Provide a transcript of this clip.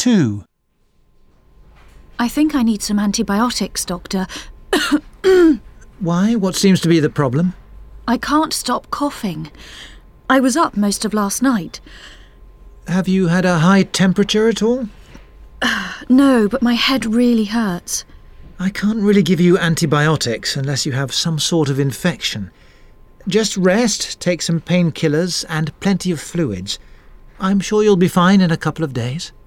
2. I think I need some antibiotics, Doctor. Why? What seems to be the problem? I can't stop coughing. I was up most of last night. Have you had a high temperature at all? No, but my head really hurts. I can't really give you antibiotics unless you have some sort of infection. Just rest, take some painkillers and plenty of fluids. I'm sure you'll be fine in a couple of days.